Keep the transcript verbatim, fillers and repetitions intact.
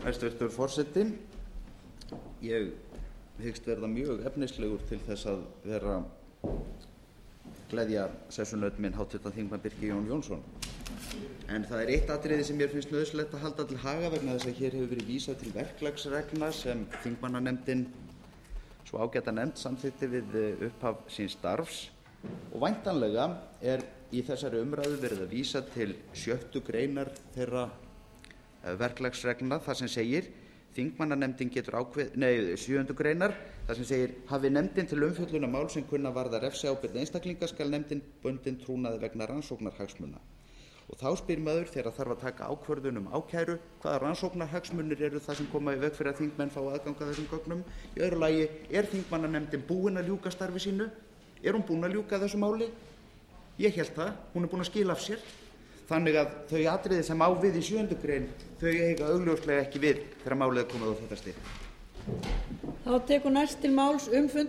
Hæstvirtur forseti. Ég hyggst verða mjög efnislegur til þess að vera gleðja sessunaut minn háttvirtan þingmann Birki Jón Jónsson. En það er eitt atriði sem mér finnst nauðsynlegt að halda til haga vegna þess að hér hefur verið vísað til verklagsreglna sem þingmannanefndin, svo ágæta nefnd, samþykkti við upphaf síns starfs og væntanlega er í þessari umræðu verið að vísa til sjöttu greinar þeirra verklagsreglna þar sem segir þingmannanefndin getur ákveð, nei, sjöundu greinar þar sem segir hafi nefndin til umfjöllunar mál sem kunna varða refsiábyrgð einstaklinga skal nefndin bundin trúnaði vegna rannsóknarhagsmuna. Og þá spyr maður þegar þarf að taka ákvörðun um ákæru hvaða rannsóknarhagsmunir eru það sem koma í veg fyrir að þingmenn fá aðgang að þessum gögnum. Í öðru lagi, er þingmannanefndin búin að ljúka starfi sínu? Er hún búin að ljúka þessu máli? Ég held það, hún er búin að skila af sér. Þannig að þau atriði sem á við í sjöundu grein, þau eiga augljóslega ekki við þegar málið er komið á þetta stig. Þá tekur næst til máls um fund